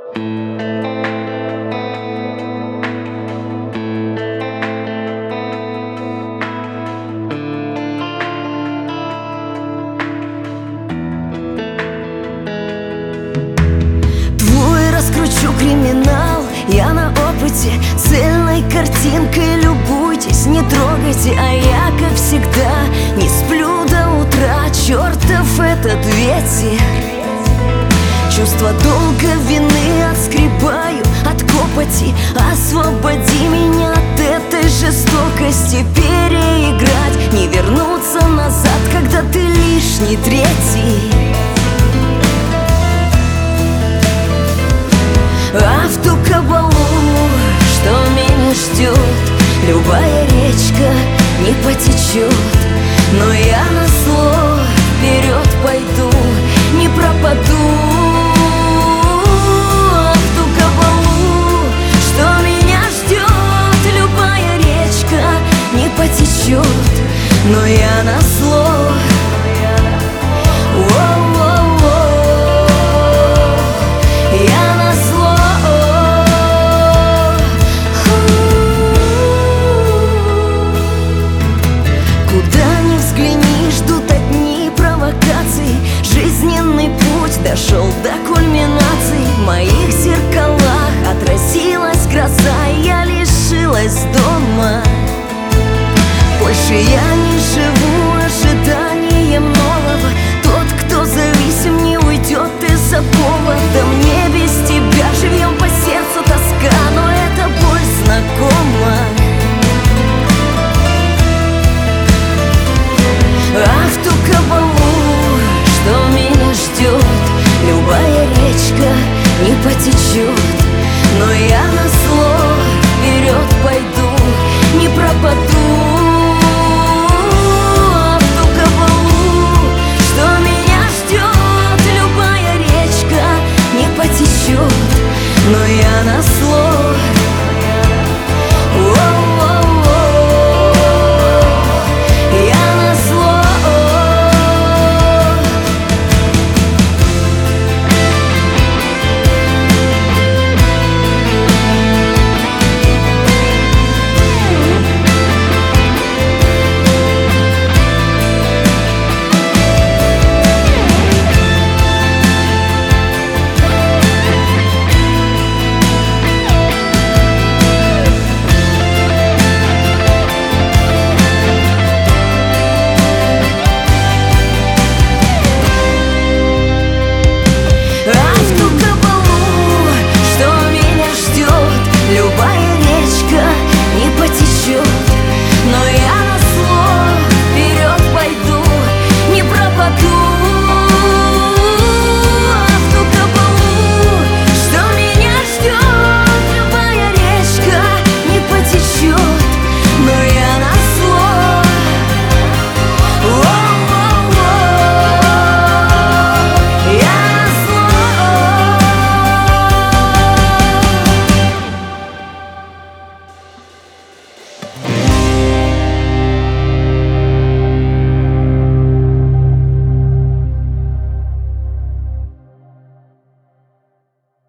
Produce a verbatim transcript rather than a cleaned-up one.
Раскручу криминал, я на опыте. Цельной картинкой любуйтесь, не трогайте. А я, как всегда, не сплю до утра. Чертов этот ветер, чувство долга, вины отскребаю от копоти. Освободи меня от этой жестокости. Переиграть, не вернуться назад, когда ты лишний третий. А в ту кабалу, что меня ждет, любая речка не потечет. Но я на зло вперед пойду, не пропаду. А в ту кабалу, что меня ждет, любая речка не потечет. Но я на зло. Куда ни взгляни, ждут одни провокации. Жизненный путь дошел до кульминации. В моих зеркалах отразилась гроза, и я лишилась дома. Больше я не живу ожиданием нового. Тот, кто зависим, не уйдет из окова. Да мне без тебя живьем по сердцу тоска, но эта боль знакома. А в ту кабалу, что меня ждет, любая речка не потечет. Но я на зло вперед пойду, не пропаду. А в ту кабалу, что меня ждет, любая речка не потечет. Но я